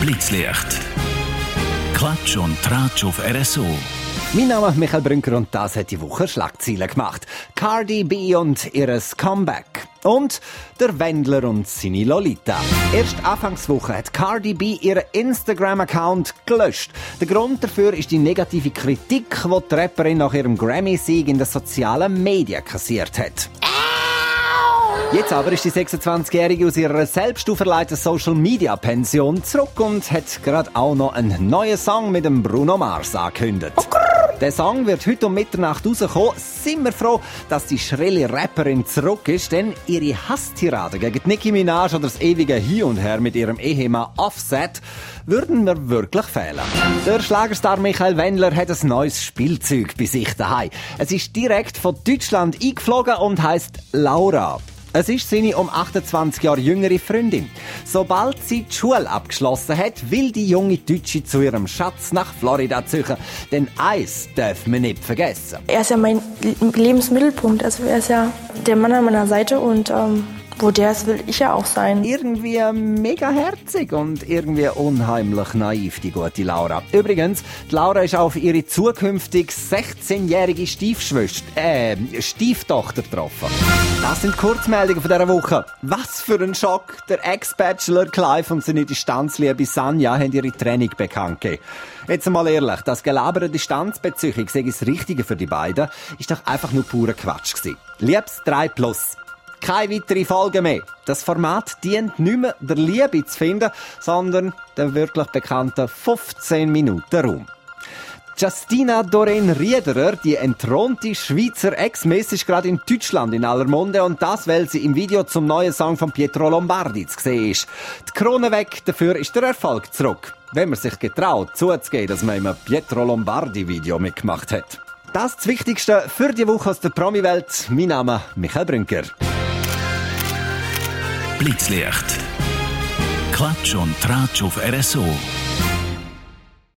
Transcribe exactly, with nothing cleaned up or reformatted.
Blitzlicht. Klatsch und Tratsch auf R S O. Mein Name ist Michael Brünker und das hat die Woche Schlagzeilen gemacht. Cardi B und ihres Comeback. Und der Wendler und seine Lolita. Erst Anfangswoche hat Cardi B ihren Instagram-Account gelöscht. Der Grund dafür ist die negative Kritik, die die Rapperin nach ihrem Grammy-Sieg in den sozialen Medien kassiert hat. Jetzt aber ist die sechsundzwanzigjährige aus ihrer selbst auferlegten Social-Media-Pension zurück und hat gerade auch noch einen neuen Song mit dem Bruno Mars angekündigt. Der Song wird heute um Mitternacht rauskommen. Sind wir froh, dass die schrille Rapperin zurück ist, denn ihre Hasstiraden gegen Nicki Minaj oder das ewige Hin und Her mit ihrem Ehemann Offset würden mir wirklich fehlen. Der Schlagerstar Michael Wendler hat ein neues Spielzeug bei sich daheim. Es ist direkt von Deutschland eingeflogen und heisst Laura. Es ist seine um achtundzwanzig Jahre jüngere Freundin. Sobald sie die Schule abgeschlossen hat, will die junge Deutsche zu ihrem Schatz nach Florida ziehen. Denn eins darf man nicht vergessen. Er ist ja mein Lebensmittelpunkt. Also er ist ja der Mann an meiner Seite und ähm, wo der ist, will ich ja auch sein. Irgendwie mega herzig und irgendwie unheimlich naiv, die gute Laura. Übrigens, die Laura ist auf ihre zukünftig sechzehnjährige Stiefschwester, äh, Stieftochter getroffen. Das sind Kurzmeldungen von dieser Woche. Was für ein Schock! Der Ex-Bachelor Clive und seine Distanzliebe Sanja haben ihre Trennung bekannt gegeben. Jetzt mal ehrlich, das gelabere Distanzbeziehung, sei das Richtige für die beiden, ist doch einfach nur purer Quatsch gewesen. Liebes drei plus. Keine weitere Folge mehr. Das Format dient nicht mehr der Liebe zu finden, sondern der wirklich bekannten fünfzehn Minuten Raum. Justina Doreen Riederer, die entthronte Schweizer Ex-Miss, ist gerade in Deutschland in aller Munde und das, weil sie im Video zum neuen Song von Pietro Lombardi zu sehen ist. Die Krone weg, dafür ist der Erfolg zurück. Wenn man sich getraut, zuzugeben, dass man im Pietro Lombardi-Video mitgemacht hat. Das ist das Wichtigste für die Woche aus der Promi-Welt. Mein Name ist Michael Brünker. Blitzlicht. Klatsch und Tratsch auf R S O.